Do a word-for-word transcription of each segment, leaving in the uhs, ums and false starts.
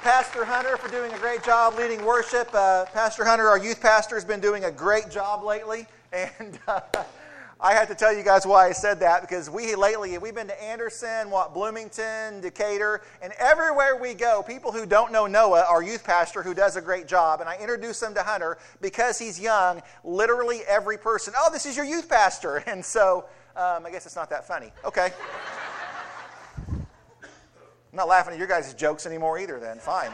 Pastor Hunter for doing a great job leading worship. Uh, Pastor Hunter, our youth pastor, has been doing a great job lately. And uh, I have to tell you guys why I said that, because we lately, we've been to Anderson, what, Bloomington, Decatur, and everywhere we go, people who don't know Noah, our youth pastor, who does a great job, and I introduce them to Hunter because he's young, literally every person, oh, this is your youth pastor. And so, um, I guess it's not that funny. Okay. I'm not laughing at your guys' jokes anymore either then. Fine.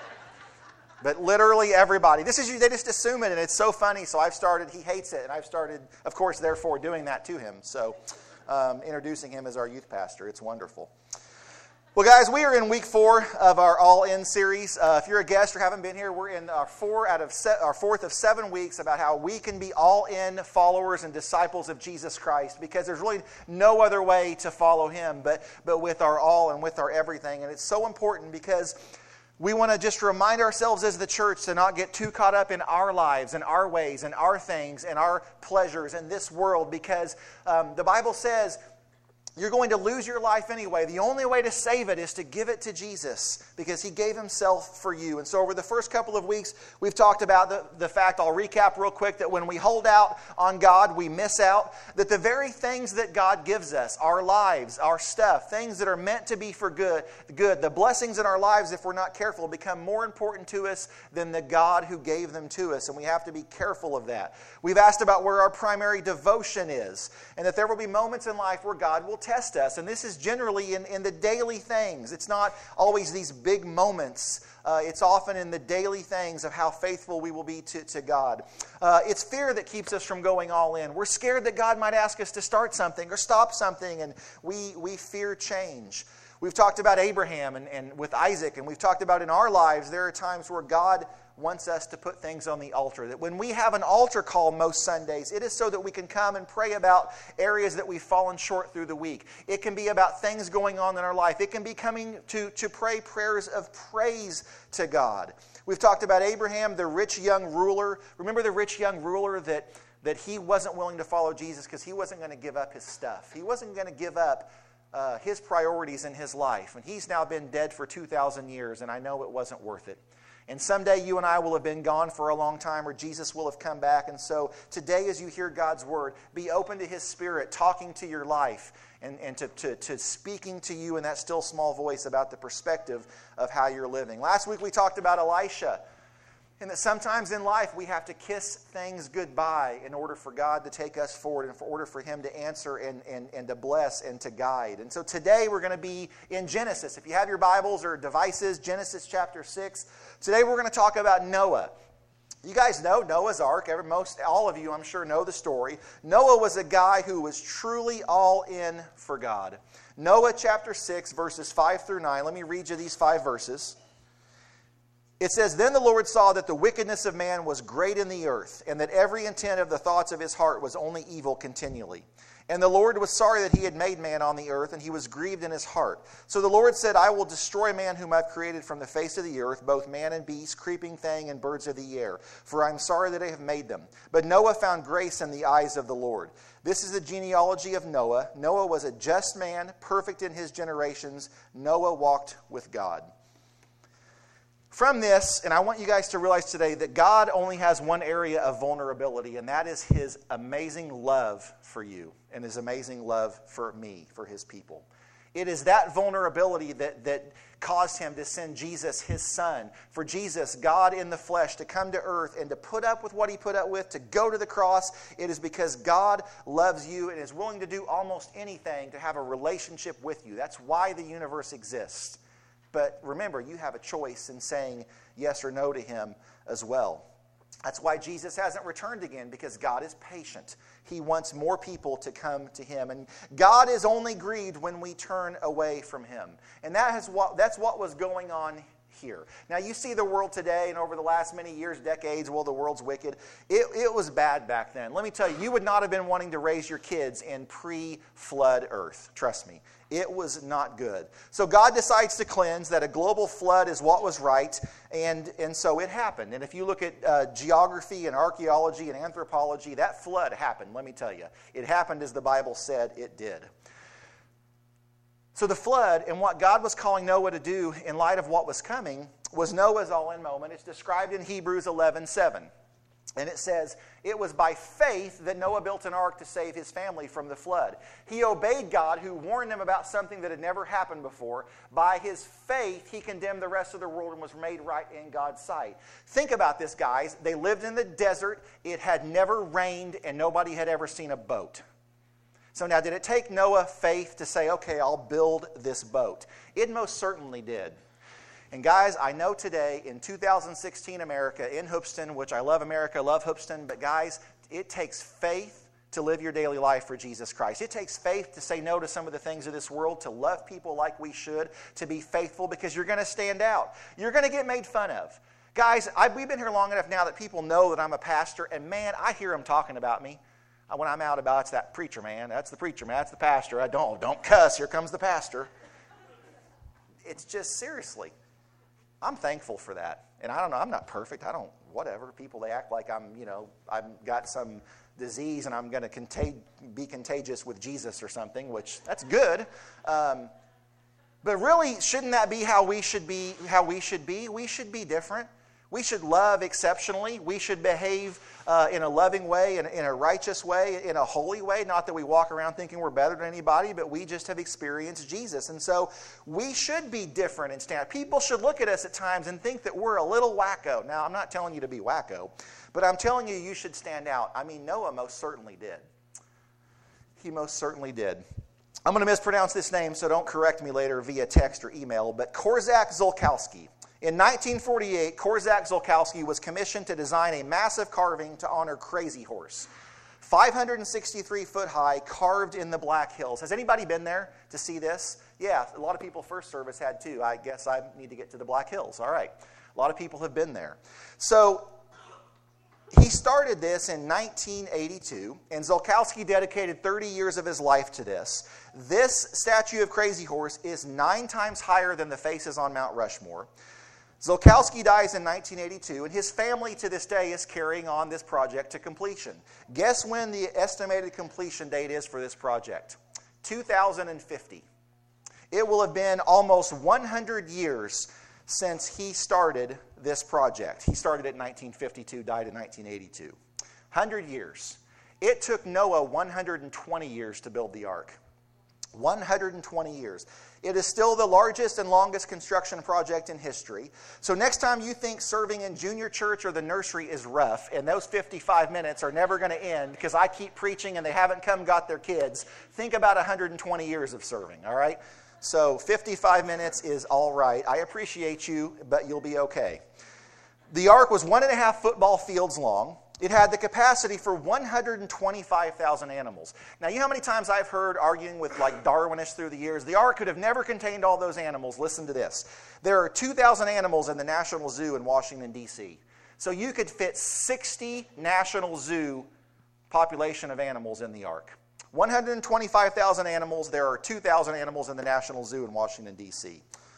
But literally everybody. This is you. They just assume it, and it's so funny. So I've started, he hates it, and I've started, of course, therefore, doing that to him. So um, introducing him as our youth pastor. It's wonderful. Well, guys, we are in week four of our All In series. Uh, if you're a guest or haven't been here, we're in our four out of se- our fourth of seven weeks about how we can be all in followers and disciples of Jesus Christ, because there's really no other way to follow Him but but with our all and with our everything. And it's so important because we want to just remind ourselves as the church to not get too caught up in our lives and our ways and our things and our pleasures in this world, because um, the Bible says you're going to lose your life anyway. The only way to save it is to give it to Jesus, because He gave Himself for you. And so over the first couple of weeks, we've talked about the, the fact, I'll recap real quick, that when we hold out on God, we miss out. That the very things that God gives us, our lives, our stuff, things that are meant to be for good, good, the blessings in our lives, if we're not careful, become more important to us than the God who gave them to us. And we have to be careful of that. We've asked about where our primary devotion is, and that there will be moments in life where God will test us. And this is generally in, in the daily things. It's not always these big moments. Uh, it's often in the daily things of how faithful we will be to, to God. Uh, it's fear that keeps us from going all in. We're scared that God might ask us to start something or stop something, and we, we fear change. We've talked about Abraham and, and with Isaac, and we've talked about in our lives there are times where God wants us to put things on the altar. That when we have an altar call most Sundays, it is so that we can come and pray about areas that we've fallen short through the week. It can be about things going on in our life. It can be coming to, to pray prayers of praise to God. We've talked about Abraham, the rich young ruler. Remember the rich young ruler that, that he wasn't willing to follow Jesus because he wasn't going to give up his stuff. He wasn't going to give up uh, his priorities in his life. And he's now been dead for two thousand years, and I know it wasn't worth it. And someday you and I will have been gone for a long time, or Jesus will have come back. And so today, as you hear God's Word, be open to His Spirit talking to your life and, and to, to, to speaking to you in that still small voice about the perspective of how you're living. Last week we talked about Elisha, and that sometimes in life we have to kiss things goodbye in order for God to take us forward and in order for Him to answer and, and, and to bless and to guide. And so today we're going to be in Genesis. If you have your Bibles or devices, Genesis chapter six. Today we're going to talk about Noah. You guys know Noah's Ark. Every, most, all of you, I'm sure, know the story. Noah was a guy who was truly all in for God. Noah chapter six, verses five through nine. Let me read you these five verses. It says, "Then the Lord saw that the wickedness of man was great in the earth, and that every intent of the thoughts of his heart was only evil continually. And the Lord was sorry that He had made man on the earth, and He was grieved in His heart. So the Lord said, I will destroy man whom I've created from the face of the earth, both man and beast, creeping thing, and birds of the air. For I am sorry that I have made them. But Noah found grace in the eyes of the Lord." This is the genealogy of Noah. Noah was a just man, perfect in his generations. Noah walked with God. From this, and I want you guys to realize today that God only has one area of vulnerability, and that is His amazing love for you and His amazing love for me, for His people. It is that vulnerability that, that caused Him to send Jesus, His Son. For Jesus, God in the flesh, to come to earth and to put up with what He put up with, to go to the cross. It is because God loves you and is willing to do almost anything to have a relationship with you. That's why the universe exists. But remember, you have a choice in saying yes or no to Him as well. That's why Jesus hasn't returned again, because God is patient. He wants more people to come to Him. And God is only grieved when we turn away from Him. And that is what, that's what was going on here. Now, you see the world today, and over the last many years, decades, well, the world's wicked. It, it was bad back then. Let me tell you, you would not have been wanting to raise your kids in pre-flood earth. Trust me. It was not good. So God decides to cleanse, that a global flood is what was right, and, and so it happened. And if you look at uh, geography and archaeology and anthropology, that flood happened, let me tell you. It happened as the Bible said it did. So the flood and what God was calling Noah to do in light of what was coming was Noah's all-in moment. It's described in Hebrews eleven seven. And it says, it was by faith that Noah built an ark to save his family from the flood. He obeyed God, who warned him about something that had never happened before. By his faith, he condemned the rest of the world and was made right in God's sight. Think about this, guys. They lived in the desert. It had never rained, and nobody had ever seen a boat. So now, did it take Noah faith to say, okay, I'll build this boat? It most certainly did. And guys, I know today in two thousand sixteen America, in Hoopeston, which I love America, love Hoopeston, but guys, it takes faith to live your daily life for Jesus Christ. It takes faith to say no to some of the things of this world, to love people like we should, to be faithful, because you're going to stand out. You're going to get made fun of. Guys, I, we've been here long enough now that people know that I'm a pastor, and man, I hear them talking about me. When I'm out about, it's that preacher, man. That's the preacher, man. That's the pastor. I don't, don't cuss. Here comes the pastor. It's just, seriously, I'm thankful for that. And I don't know, I'm not perfect. I don't, whatever. People, they act like I'm, you know, I've got some disease and I'm going to contag- be contagious with Jesus or something, which, that's good. Um, but really, shouldn't that be how we should be, how we should be? We should be different. We should love exceptionally. We should behave uh, in a loving way, in, in a righteous way, in a holy way. Not that we walk around thinking we're better than anybody, but we just have experienced Jesus. And so we should be different and stand. People should look at us at times and think that we're a little wacko. Now, I'm not telling you to be wacko, but I'm telling you you should stand out. I mean, Noah most certainly did. He most certainly did. I'm going to mispronounce this name, so don't correct me later via text or email, but Korczak Ziolkowski. In nineteen forty-eight, Korczak Ziolkowski was commissioned to design a massive carving to honor Crazy Horse. five hundred sixty-three foot high, carved in the Black Hills. Has anybody been there to see this? Yeah, a lot of people first service had too. I guess I need to get to the Black Hills. All right. A lot of people have been there. So he started this in nineteen eighty-two, and Ziolkowski dedicated thirty years of his life to this. This statue of Crazy Horse is nine times higher than the faces on Mount Rushmore. Ziolkowski dies in nineteen eighty-two, and his family to this day is carrying on this project to completion. Guess when the estimated completion date is for this project? two thousand fifty. It will have been almost one hundred years since he started this project. He started it in nineteen fifty-two, died in nineteen eighty-two. one hundred years. It took Noah one hundred twenty years to build the ark. one hundred twenty years. It is still the largest and longest construction project in history. So next time you think serving in junior church or the nursery is rough, and those fifty-five minutes are never going to end because I keep preaching and they haven't come got their kids, think about one hundred twenty years of serving, all right? So fifty-five minutes is all right. I appreciate you, but you'll be okay. The ark was one and a half football fields long. It had the capacity for one hundred twenty-five thousand animals. Now, you know how many times I've heard arguing with like Darwinists through the years? The ark could have never contained all those animals. Listen to this. There are two thousand animals in the National Zoo in Washington, D C So you could fit sixty National Zoo population of animals in the ark. one hundred twenty-five thousand animals. There are two thousand animals in the National Zoo in Washington, D C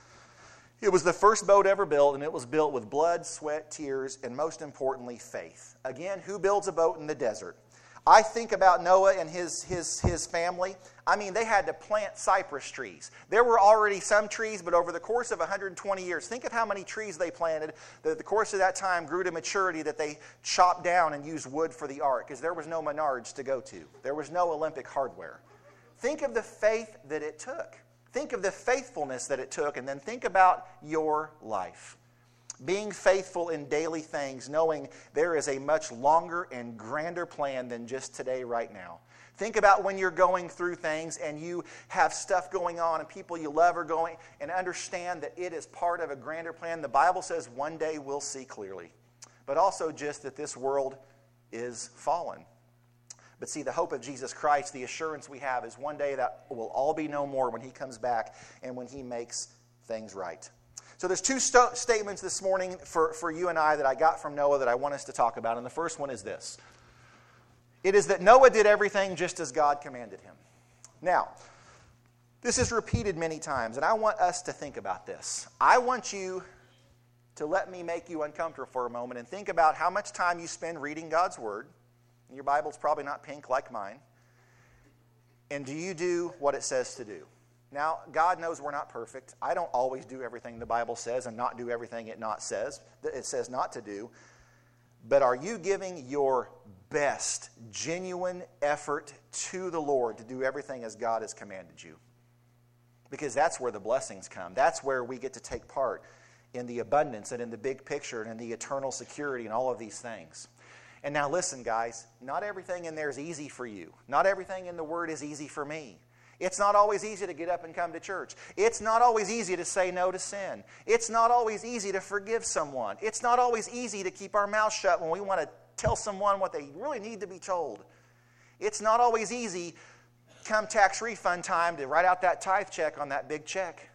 It was the first boat ever built, and it was built with blood, sweat, tears, and most importantly, faith. Again, who builds a boat in the desert? I think about Noah and his, his, his family. I mean, they had to plant cypress trees. There were already some trees, but over the course of one hundred twenty years, think of how many trees they planted that the course of that time grew to maturity that they chopped down and used wood for the ark, because there was no Menards to go to. There was no Olympic hardware. Think of the faith that it took. Think of the faithfulness that it took, and then think about your life. Being faithful in daily things, knowing there is a much longer and grander plan than just today, right now. Think about when you're going through things and you have stuff going on and people you love are going, and understand that it is part of a grander plan. The Bible says one day we'll see clearly, but also just that this world is fallen. But see, the hope of Jesus Christ, the assurance we have, is one day that will all be no more when He comes back and when He makes things right. So there's two st- statements this morning for, for you and I that I got from Noah that I want us to talk about. And the first one is this. It is that Noah did everything just as God commanded him. Now, this is repeated many times, and I want us to think about this. I want you to let me make you uncomfortable for a moment and think about how much time you spend reading God's Word. Your Bible's probably not pink like mine. And do you do what it says to do? Now, God knows we're not perfect. I don't always do everything the Bible says and not do everything it not says. It says not to do. But are you giving your best, genuine effort to the Lord to do everything as God has commanded you? Because that's where the blessings come. That's where we get to take part in the abundance and in the big picture and in the eternal security and all of these things. And now listen, guys, not everything in there is easy for you. Not everything in the Word is easy for me. It's not always easy to get up and come to church. It's not always easy to say no to sin. It's not always easy to forgive someone. It's not always easy to keep our mouth shut when we want to tell someone what they really need to be told. It's not always easy come tax refund time to write out that tithe check on that big check.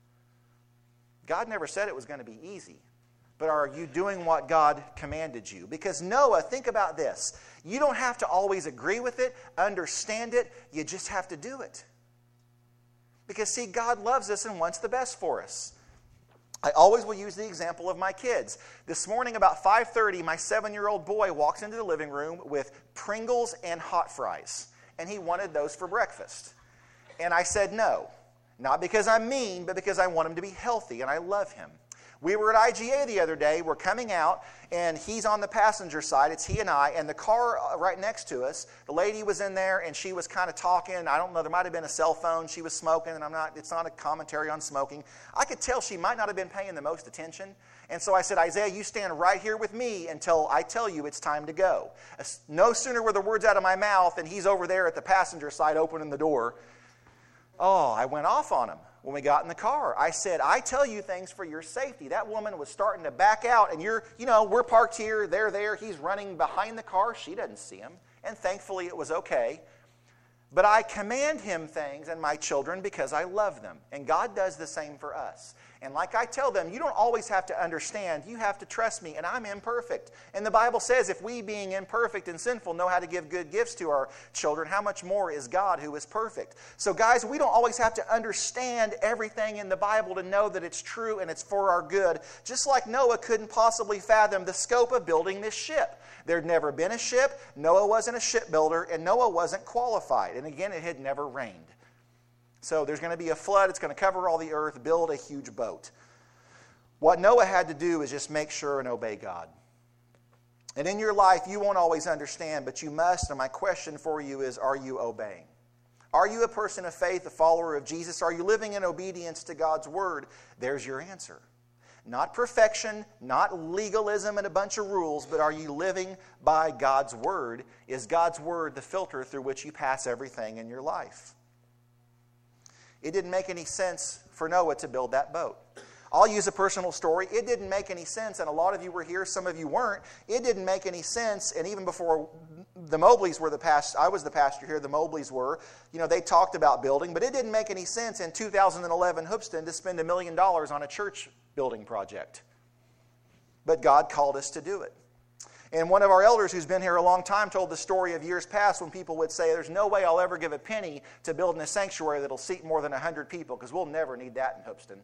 God never said it was going to be easy. But are you doing what God commanded you? Because Noah, think about this. You don't have to always agree with it, understand it. You just have to do it. Because, see, God loves us and wants the best for us. I always will use the example of my kids. This morning about five thirty, my seven-year-old boy walks into the living room with Pringles and hot fries. And he wanted those for breakfast. And I said no. Not because I'm mean, but because I want him to be healthy and I love him. We were at I G A the other day. We're coming out, and he's on the passenger side. It's he and I, and the car right next to us, the lady was in there, and she was kind of talking. I don't know, there might have been a cell phone. She was smoking, and I'm not. It's not a commentary on smoking. I could tell she might not have been paying the most attention. And so I said, Isaiah, you stand right here with me until I tell you it's time to go. No sooner were the words out of my mouth, and he's over there at the passenger side opening the door. Oh, I went off on him. When we got in the car, I said, I tell you things for your safety. That woman was starting to back out, and you're, you know, we're parked here, they're there, he's running behind the car. She doesn't see him, and thankfully it was okay. But I command him things and my children because I love them, and God does the same for us. And like I tell them, you don't always have to understand. You have to trust me, and I'm imperfect. And the Bible says if we, being imperfect and sinful, know how to give good gifts to our children, how much more is God who is perfect? So guys, we don't always have to understand everything in the Bible to know that it's true and it's for our good. Just like Noah couldn't possibly fathom the scope of building this ship. There'd never been a ship, Noah wasn't a shipbuilder, and Noah wasn't qualified. And again, it had never rained. So there's going to be a flood. It's going to cover all the earth, build a huge boat. What Noah had to do is just make sure and obey God. And in your life, you won't always understand, but you must. And my question for you is, are you obeying? Are you a person of faith, a follower of Jesus? Are you living in obedience to God's word? There's your answer. Not perfection, not legalism and a bunch of rules, but are you living by God's word? Is God's word the filter through which you pass everything in your life? It didn't make any sense for Noah to build that boat. I'll use a personal story. It didn't make any sense, and a lot of you were here, some of you weren't. It didn't make any sense, and even before the Mobleys were the pastor, I was the pastor here, the Mobleys were, you know, they talked about building, but it didn't make any sense in two thousand eleven Hoopeston to spend a million dollars on a church building project. But God called us to do it. And one of our elders who's been here a long time told the story of years past when people would say, there's no way I'll ever give a penny to building a sanctuary that'll seat more than one hundred people because we'll never need that in Hoopeston.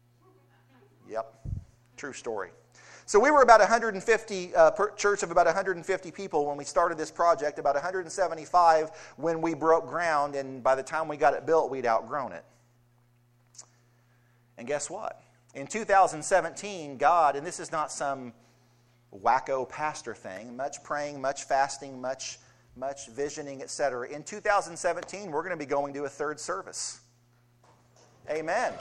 Yep, true story. So we were about one hundred fifty, uh, per church of about one hundred fifty people when we started this project, about one hundred seventy-five when we broke ground, and by the time we got it built, we'd outgrown it. And guess what? In two thousand seventeen, God, and this is not some wacko pastor thing, much praying, much fasting, much, much visioning, et cetera. In two thousand seventeen, we're going to be going to a third service. Amen.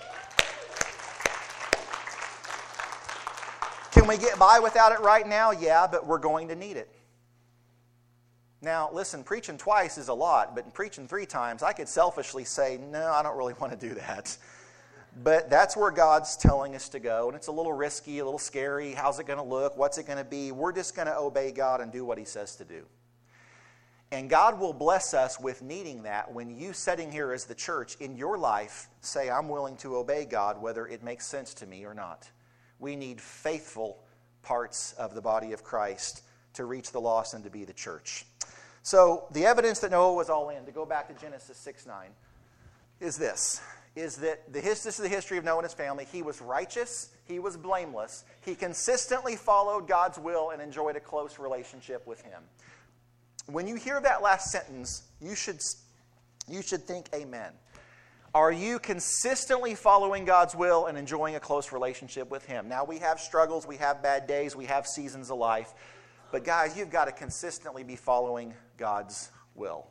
Can we get by without it right now? Yeah, but we're going to need it. Now, listen, preaching twice is a lot, but preaching three times, I could selfishly say, no, I don't really want to do that. But that's where God's telling us to go, and it's a little risky, a little scary. How's it going to look? What's it going to be? We're just going to obey God and do what He says to do. And God will bless us with needing that when you, sitting here as the church, in your life, say, I'm willing to obey God, whether it makes sense to me or not. We need faithful parts of the body of Christ to reach the lost and to be the church. So the evidence that Noah was all in, to go back to Genesis six nine, is this. Is that the, this is the history of Noah and his family. He was righteous. He was blameless. He consistently followed God's will and enjoyed a close relationship with Him. When you hear that last sentence, you should, you should think amen. Are you consistently following God's will and enjoying a close relationship with Him? Now, we have struggles, we have bad days, we have seasons of life. But guys, you've got to consistently be following God's will.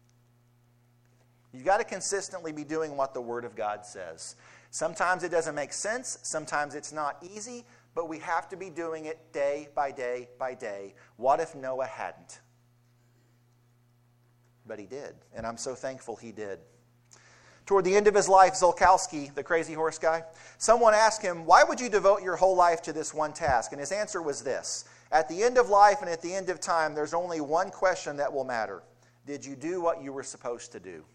You've got to consistently be doing what the Word of God says. Sometimes it doesn't make sense. Sometimes it's not easy. But we have to be doing it day by day by day. What if Noah hadn't? But he did. And I'm so thankful he did. Toward the end of his life, Zolkowski, the crazy horse guy, someone asked him, why would you devote your whole life to this one task? And his answer was this. At the end of life and at the end of time, there's only one question that will matter. Did you do what you were supposed to do?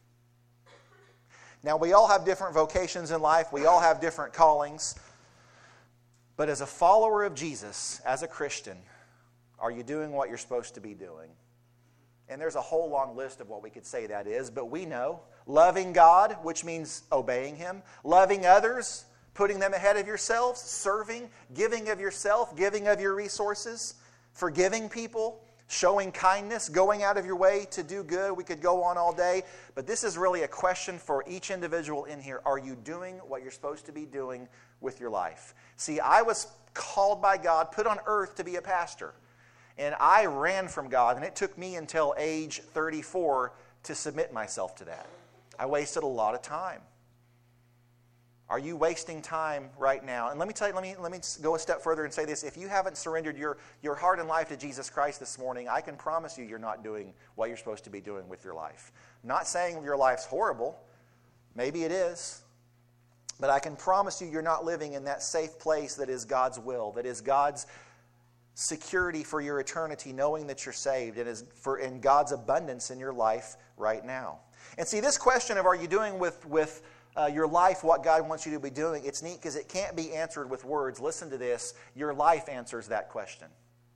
Now, we all have different vocations in life. We all have different callings. But as a follower of Jesus, as a Christian, are you doing what you're supposed to be doing? And there's a whole long list of what we could say that is, but we know loving God, which means obeying Him, loving others, putting them ahead of yourselves, serving, giving of yourself, giving of your resources, forgiving people, showing kindness, going out of your way to do good. We could go on all day, but this is really a question for each individual in here. Are you doing what you're supposed to be doing with your life? See, I was called by God, put on earth to be a pastor. And I ran from God, and it took me until age thirty-four to submit myself to that. I wasted a lot of time. Are you wasting time right now? And let me tell you, let me let me go a step further and say this. If you haven't surrendered your, your heart and life to Jesus Christ this morning, I can promise you you're not doing what you're supposed to be doing with your life. I'm not saying your life's horrible. Maybe it is. But I can promise you you're not living in that safe place that is God's will, that is God's security for your eternity, knowing that you're saved, and is for in God's abundance in your life right now. And see, this question of are you doing with, with uh, your life what God wants you to be doing, it's neat because it can't be answered with words. Listen to this. Your life answers that question.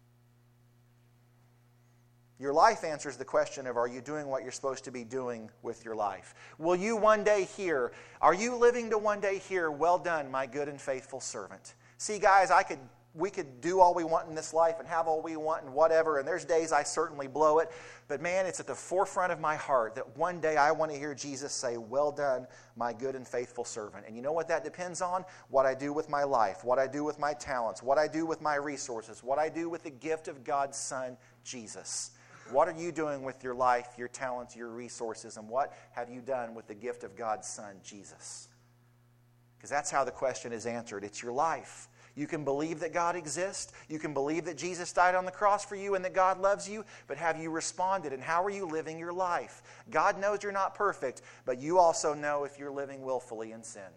Your life answers the question of are you doing what you're supposed to be doing with your life? Will you one day hear, are you living to one day hear, well done, my good and faithful servant? See, guys, I could we could do all we want in this life and have all we want and whatever, and there's days I certainly blow it, but man, it's at the forefront of my heart that one day I want to hear Jesus say, well done, my good and faithful servant. And you know what that depends on? What I do with my life, what I do with my talents, what I do with my resources, what I do with the gift of God's Son, Jesus. What are you doing with your life, your talents, your resources, and what have you done with the gift of God's Son, Jesus? Because that's how the question is answered. It's your life. You can believe that God exists. You can believe that Jesus died on the cross for you and that God loves you. But have you responded? And how are you living your life? God knows you're not perfect, but you also know if you're living willfully in sin.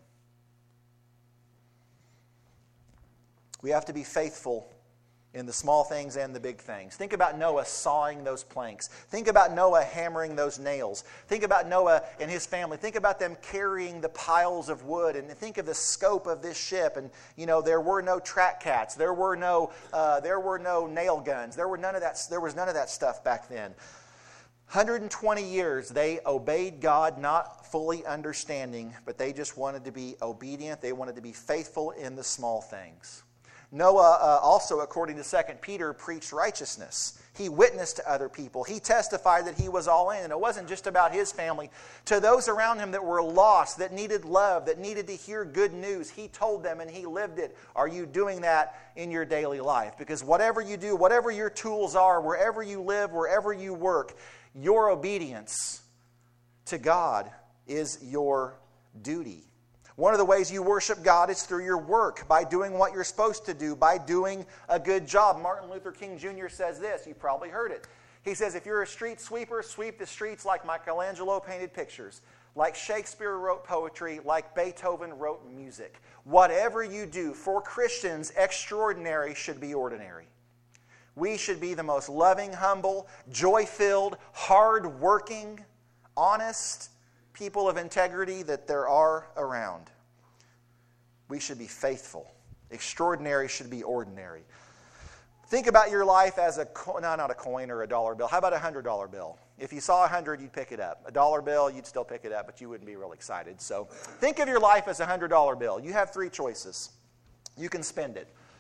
We have to be faithful in the small things and the big things. Think about Noah sawing those planks. Think about Noah hammering those nails. Think about Noah and his family. Think about them carrying the piles of wood, and think of the scope of this ship. And you know, there were no track cats. There were no uh, there were no nail guns. There were none of that. There was none of that stuff back then. one hundred twenty years they obeyed God, not fully understanding, but they just wanted to be obedient. They wanted to be faithful in the small things. Noah uh, also, according to Second Peter, preached righteousness. He witnessed to other people. He testified that he was all in. And it wasn't just about his family. To those around him that were lost, that needed love, that needed to hear good news, he told them and he lived it. Are you doing that in your daily life? Because whatever you do, whatever your tools are, wherever you live, wherever you work, your obedience to God is your duty. One of the ways you worship God is through your work, by doing what you're supposed to do, by doing a good job. Martin Luther King Junior says this, you probably heard it. He says, if you're a street sweeper, sweep the streets like Michelangelo painted pictures, like Shakespeare wrote poetry, like Beethoven wrote music. Whatever you do, for Christians, extraordinary should be ordinary. We should be the most loving, humble, joy-filled, hard-working, honest people of integrity that there are around. We should be faithful. Extraordinary should be ordinary. Think about your life as a, co- no, not a coin or a dollar bill. How about a one hundred dollar bill? If you saw a hundred, you'd pick it up. A dollar bill, you'd still pick it up, but you wouldn't be real excited. So think of your life as a one hundred dollar bill. You have three choices. You can spend it.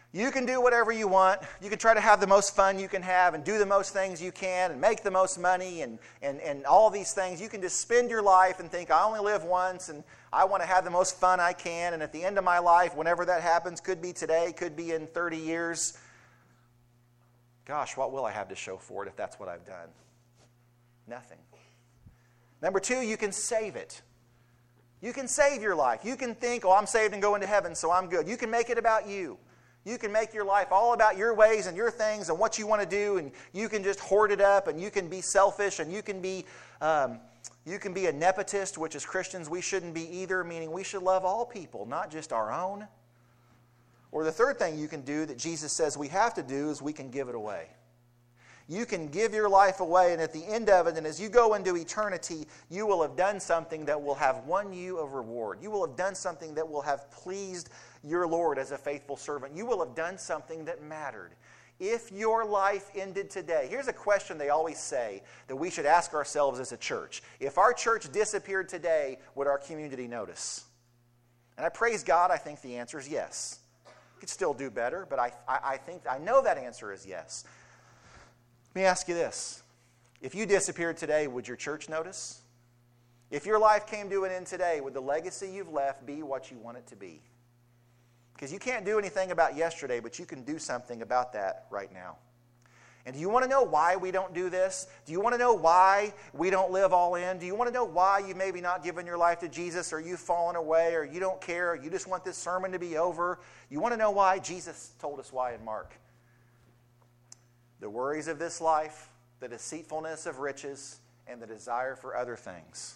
You can do whatever you want. You can try to have the most fun you can have and do the most things you can and make the most money and, and, and all these things. You can just spend your life and think, I only live once and I want to have the most fun I can. And at the end of my life, whenever that happens, could be today, could be in thirty years. Gosh, what will I have to show for it if that's what I've done? Nothing. Number two, you can save it. You can save your life. You can think, oh, I'm saved and going to heaven, so I'm good. You can make it about you. You can make your life all about your ways and your things and what you want to do, and you can just hoard it up, and you can be selfish, and you can be um, you can be a nepotist, which as Christians we shouldn't be either, meaning we should love all people, not just our own. Or the third thing you can do that Jesus says we have to do is we can give it away. You can give your life away, and at the end of it, and as you go into eternity, you will have done something that will have won you a reward. You will have done something that will have pleased your Lord as a faithful servant. You will have done something that mattered. If your life ended today, here's a question they always say that we should ask ourselves as a church. If our church disappeared today, would our community notice? And I praise God, I think the answer is yes. We could still do better, but I, I, I think I know that answer is yes. Let me ask you this. If you disappeared today, would your church notice? If your life came to an end today, would the legacy you've left be what you want it to be? Because you can't do anything about yesterday, but you can do something about that right now. And do you want to know why we don't do this? Do you want to know why we don't live all in? Do you want to know why you maybe not given your life to Jesus, or you've fallen away, or you don't care, or you just want this sermon to be over? You want to know why? Jesus told us why in Mark. The worries of this life, the deceitfulness of riches, and the desire for other things.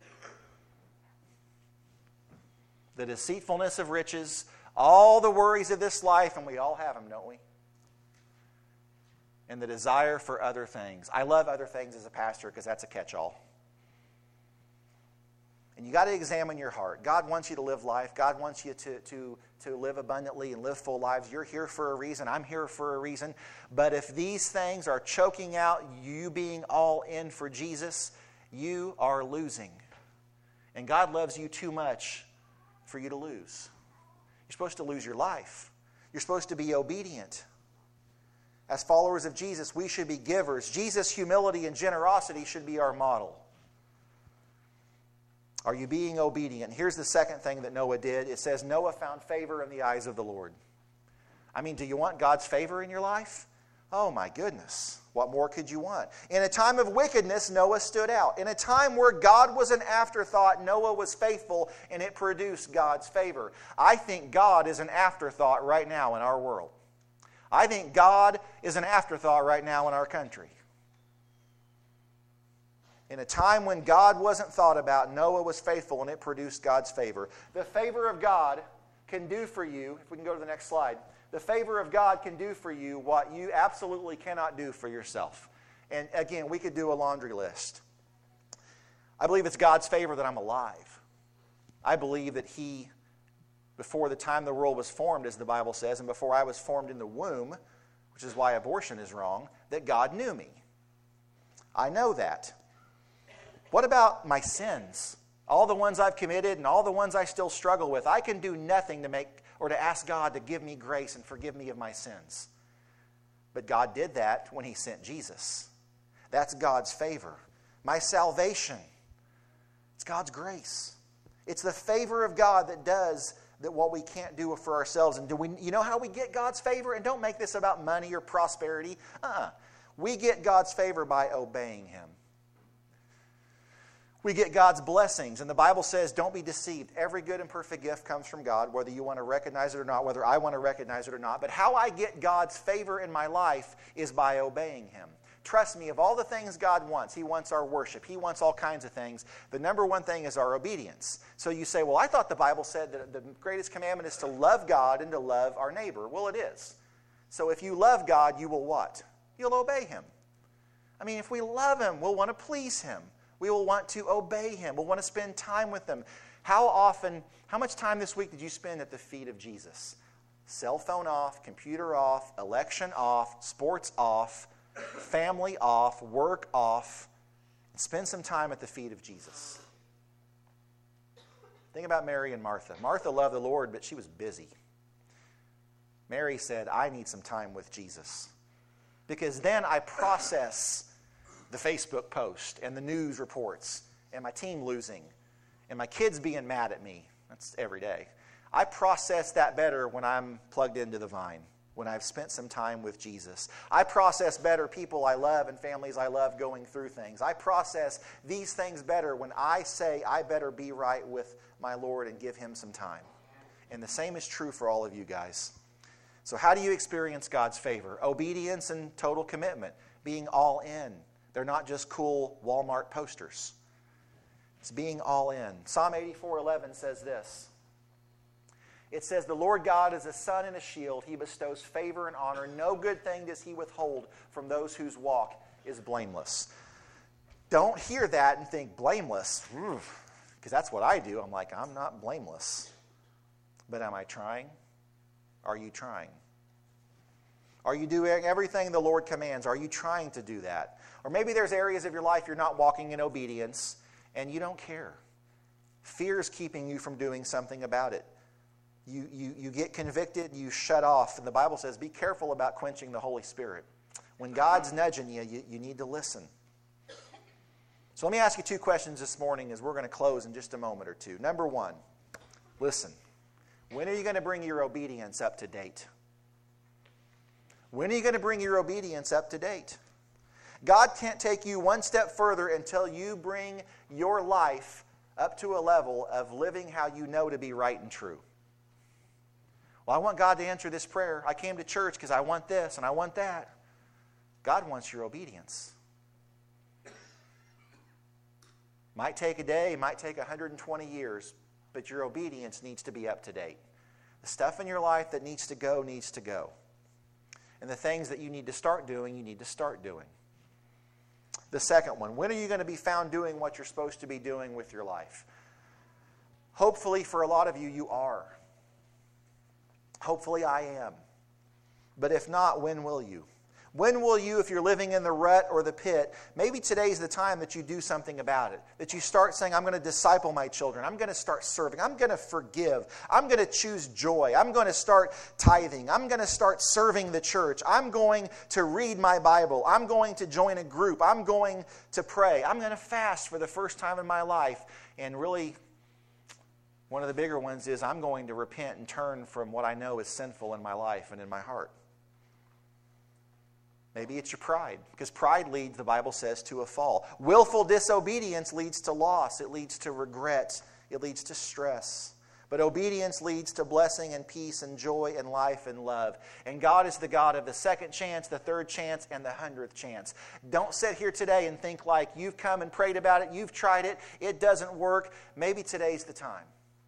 The deceitfulness of riches, all the worries of this life, and we all have them, don't we? And the desire for other things. I love other things as a pastor because that's a catch-all. And you got to examine your heart. God wants you to live life. God wants you to, to, to live abundantly and live full lives. You're here for a reason. I'm here for a reason. But if these things are choking out you being all in for Jesus, you are losing. And God loves you too much for you to lose. You're supposed to lose your life. You're supposed to be obedient. As followers of Jesus, we should be givers. Jesus' humility and generosity should be our model. Are you being obedient? Here's the second thing that Noah did. It says Noah found favor in the eyes of the Lord. I mean, do you want God's favor in your life? Oh my goodness. What more could you want? In a time of wickedness, Noah stood out. In a time where God was an afterthought, Noah was faithful, and it produced God's favor. I think God is an afterthought right now in our world. I think God is an afterthought right now in our country. In a time when God wasn't thought about, Noah was faithful, and it produced God's favor. The favor of God can do for you, if we can go to the next slide, the favor of God can do for you what you absolutely cannot do for yourself. And again, we could do a laundry list. I believe it's God's favor that I'm alive. I believe that He, before the time the world was formed, as the Bible says, and before I was formed in the womb, which is why abortion is wrong, that God knew me. I know that. What about my sins? All the ones I've committed and all the ones I still struggle with. I can do nothing to make or to ask God to give me grace and forgive me of my sins. But God did that when He sent Jesus. That's God's favor. My salvation, it's God's grace. It's the favor of God that does that what we can't do for ourselves. And do we, you know how we get God's favor? And don't make this about money or prosperity. Uh-uh. We get God's favor by obeying Him. We get God's blessings. And the Bible says, don't be deceived. Every good and perfect gift comes from God, whether you want to recognize it or not, whether I want to recognize it or not. But how I get God's favor in my life is by obeying Him. Trust me, of all the things God wants, He wants our worship. He wants all kinds of things. The number one thing is our obedience. So you say, well, I thought the Bible said that the greatest commandment is to love God and to love our neighbor. Well, it is. So if you love God, you will what? You'll obey Him. I mean, if we love Him, we'll want to please Him. We will want to obey Him. We'll want to spend time with Him. How often, how much time this week did you spend at the feet of Jesus? Cell phone off, computer off, election off, sports off, family off, work off. Spend some time at the feet of Jesus. Think about Mary and Martha. Martha loved the Lord, but she was busy. Mary said, I need some time with Jesus. Because then I process the Facebook post and the news reports and my team losing and my kids being mad at me. That's every day. I process that better when I'm plugged into the vine, when I've spent some time with Jesus. I process better people I love and families I love going through things. I process these things better when I say I better be right with my Lord and give Him some time. And the same is true for all of you guys. So how do you experience God's favor? Obedience and total commitment. Being all in. They're not just cool Walmart posters. It's being all in. Psalm eighty-four eleven says this. It says, the Lord God is a sun and a shield. He bestows favor and honor. No good thing does He withhold from those whose walk is blameless. Don't hear that and think, blameless? Because that's what I do. I'm like, I'm not blameless. But am I trying? Are you trying? Are you doing everything the Lord commands? Are you trying to do that? Or maybe there's areas of your life you're not walking in obedience and you don't care. Fear is keeping you from doing something about it. You, you, you get convicted, you shut off. And the Bible says, be careful about quenching the Holy Spirit. When God's nudging you, you, you need to listen. So let me ask you two questions this morning as we're going to close in just a moment or two. Number one, listen. When are you going to bring your obedience up to date? When are you going to bring your obedience up to date? God can't take you one step further until you bring your life up to a level of living how you know to be right and true. Well, I want God to answer this prayer. I came to church because I want this and I want that. God wants your obedience. Might take a day, might take one hundred twenty years, but your obedience needs to be up to date. The stuff in your life that needs to go, needs to go. And the things that you need to start doing, you need to start doing. The second one, when are you going to be found doing what you're supposed to be doing with your life? Hopefully for a lot of you, you are. Hopefully I am. But if not, when will you? When will you, if you're living in the rut or the pit, maybe today's the time that you do something about it. That you start saying, I'm going to disciple my children. I'm going to start serving. I'm going to forgive. I'm going to choose joy. I'm going to start tithing. I'm going to start serving the church. I'm going to read my Bible. I'm going to join a group. I'm going to pray. I'm going to fast for the first time in my life. And really, one of the bigger ones is I'm going to repent and turn from what I know is sinful in my life and in my heart. Maybe it's your pride, because pride leads, the Bible says, to a fall. Willful disobedience leads to loss. It leads to regret. It leads to stress. But obedience leads to blessing and peace and joy and life and love. And God is the God of the second chance, the third chance, and the hundredth chance. Don't sit here today and think like you've come and prayed about it, you've tried it, it doesn't work. Maybe today's the time.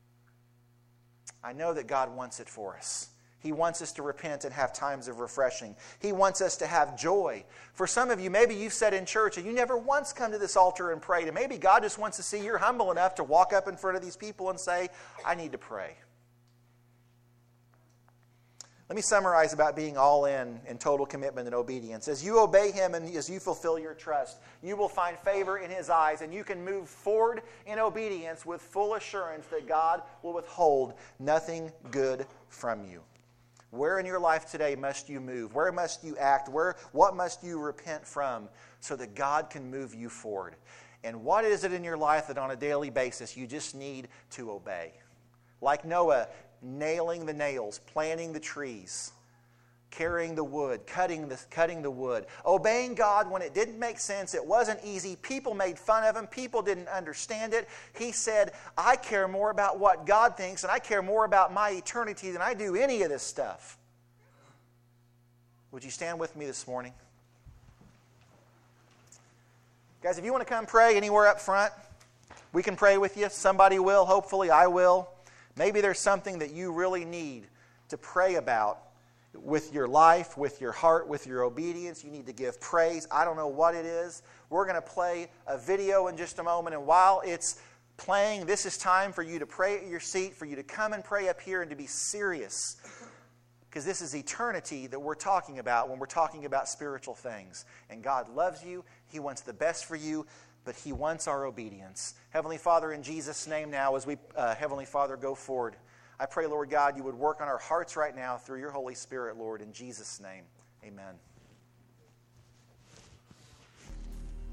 I know that God wants it for us. He wants us to repent and have times of refreshing. He wants us to have joy. For some of you, maybe you've sat in church and you never once come to this altar and prayed. And maybe God just wants to see you're humble enough to walk up in front of these people and say, I need to pray. Let me summarize about being all in in total commitment and obedience. As you obey Him and as you fulfill your trust, you will find favor in His eyes, and you can move forward in obedience with full assurance that God will withhold nothing good from you. Where in your life today must you move? Where must you act? Where, what must you repent from so that God can move you forward? And what is it in your life that on a daily basis you just need to obey? Like Noah, nailing the nails, planting the trees, carrying the wood, cutting the, cutting the wood, obeying God when it didn't make sense, it wasn't easy, people made fun of him, people didn't understand it. He said, I care more about what God thinks and I care more about my eternity than I do any of this stuff. Would you stand with me this morning? Guys, if you want to come pray anywhere up front, we can pray with you. Somebody will, hopefully I will. Maybe there's something that you really need to pray about with your life, with your heart, with your obedience. You need to give praise. I don't know what it is. We're going to play a video in just a moment. And while it's playing, this is time for you to pray at your seat, for you to come and pray up here and to be serious. Because this is eternity that we're talking about when we're talking about spiritual things. And God loves you. He wants the best for you. But He wants our obedience. Heavenly Father, in Jesus' name now, as we, uh, Heavenly Father, go forward, I pray, Lord God, you would work on our hearts right now through your Holy Spirit, Lord, in Jesus' name. Amen.